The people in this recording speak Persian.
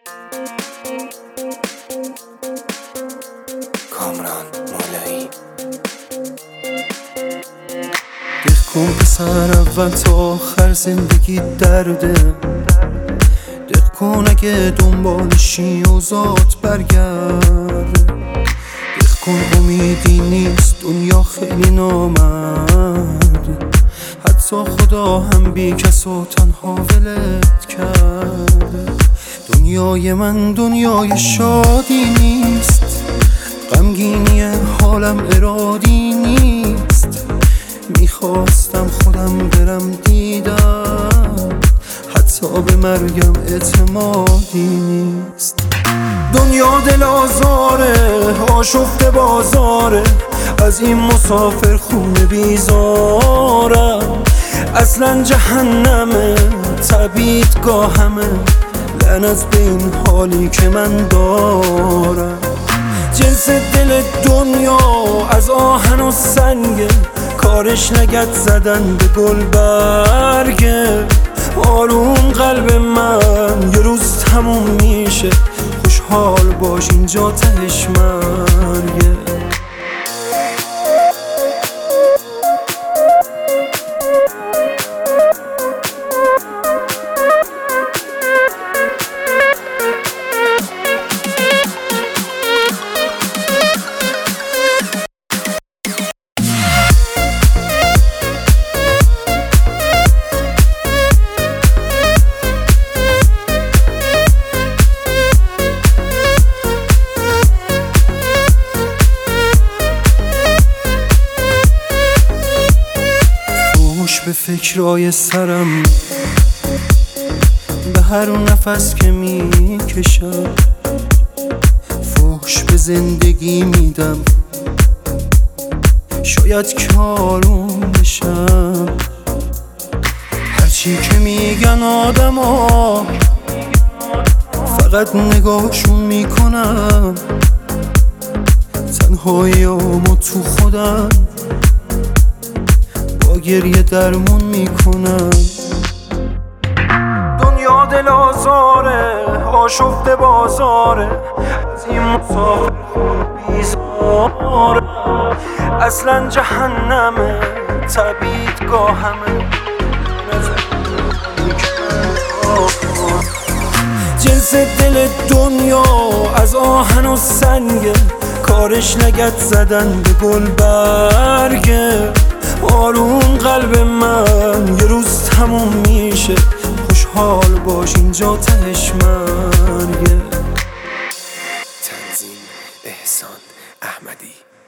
کامران مولایی. دق کن پسر اول تا آخر زندگی درده، دق کن اگه دنبالشی و ذات برگرده، دق کن امیدی نیست دنیا خیلی نامرده، حتی خدا هم بی کس و تنها ولت کرده. دنیای من دنیای شادی نیست، غمگینی حالم ارادی نیست، میخواستم خودم برم دیدم، حتی به مرگم اعتمادی نیست. دنیا دل آزاره، آشفته بازاره، از این مسافر خونه بیزارم، اصلا جهنمه تبعیدگاهمه، لعنت به این حالی که من دارم. جنس دل دنیا از آهن و سنگه، کارش نگت زدن به گل برگه، آروم قلب من یه روز تموم میشه، خوشحال باش اینجا تهش مرگه. به فکرای سرم، به هر نفس که میکشم، فحش به زندگی میدم، شاید که آروم بشم. هرچی که میگن آدما فقط نگاهشون میکنم، تنهاییامو تو خودم با گریه درمون میکنم. دنیا دل آزاره، آشفته بازاره، از این مسافر خون بیزاره، اصلا جهنمه تبعیدگاهمه، جنس دل دنیا از آهن و سنگه، کارش نگت زدن به گل برگه، آروم قلب من یه روز تموم میشه، خوشحال باش اینجا تهش مرگه. تنظیم احسان احمدی.